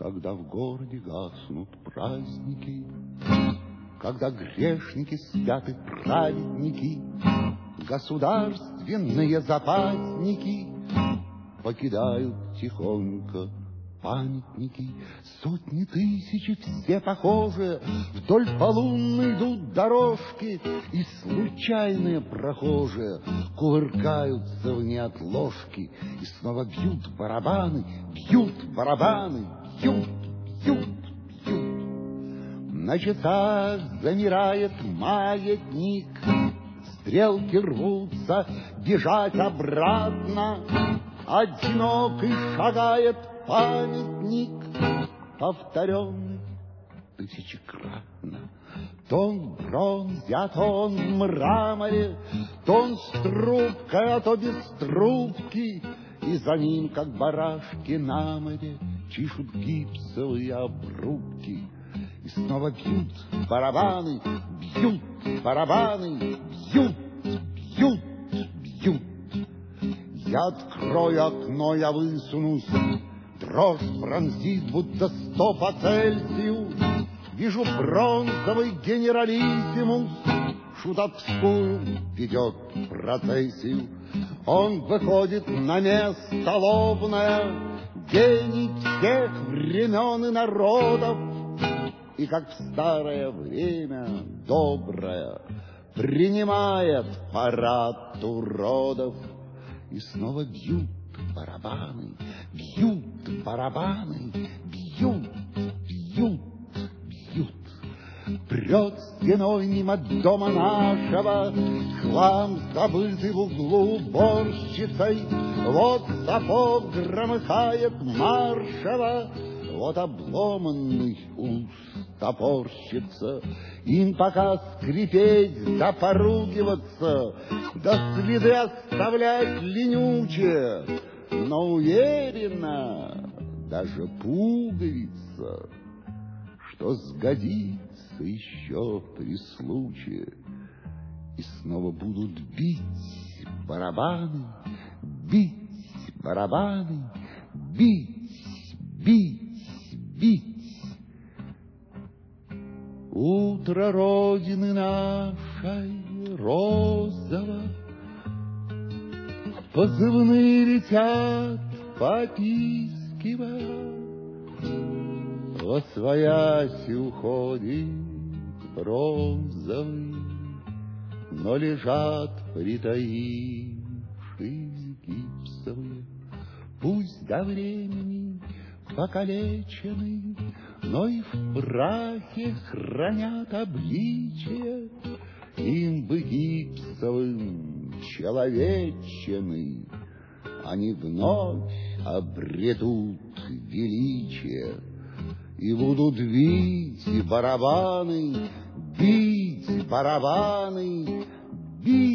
когда в городе гаснут праздники, когда грешники спят и праведники, государственные запасники покидают тихонько памятники. Сотни тысяч, все похожие, вдоль полунной идут дорожки, и случайные прохожие кувыркаются в неотложки, и снова бьют барабаны, бьют барабаны, бьют, бьют, бьют. На часах замирает маятник, стрелки рвутся бежать обратно, одинокий шагает памятник, повторенный тысячекратно. То он в бронзе, а то он в мраморе, то он с трубкой, а то без трубки, и за ним, как барашки на море, чишут гипсовые обрубки. И снова бьют барабаны, бьют барабаны, бьют, бьют, бьют. Я открою окно, я высунусь, дрожь пронзит, будто 100 по Цельсию. Вижу бронзовый генералиссимус, шутовскую ведет процессию. Он выходит на место лобное, гений всех времен и народов, и как в старое время доброе принимает парад уродов. И снова бьют барабаны, бьют барабаны, бьют, бьют, бьют. Прет стеной мимо дома нашего хлам, забытый в углу уборщицей. Вот сапог громыхает маршево, вот обломанный ус топорщится. Им пока скрипеть да поругиваться, да следы оставлять ленючие, но уверенно даже пуговица, что сгодится еще при случае. И снова будут бить барабаны, бить барабаны, бить, бить, бить. Утро Родины нашей розово, позывные летят, попискивая, восвоясь уходит бронзовый, но лежат притаившись гипсовые. Пусть до времени покалечены, но и в прахе хранят обличие. Им бы гипсовым человечины, они вновь обретут величие и будут бить барабаны, бить барабаны, бить.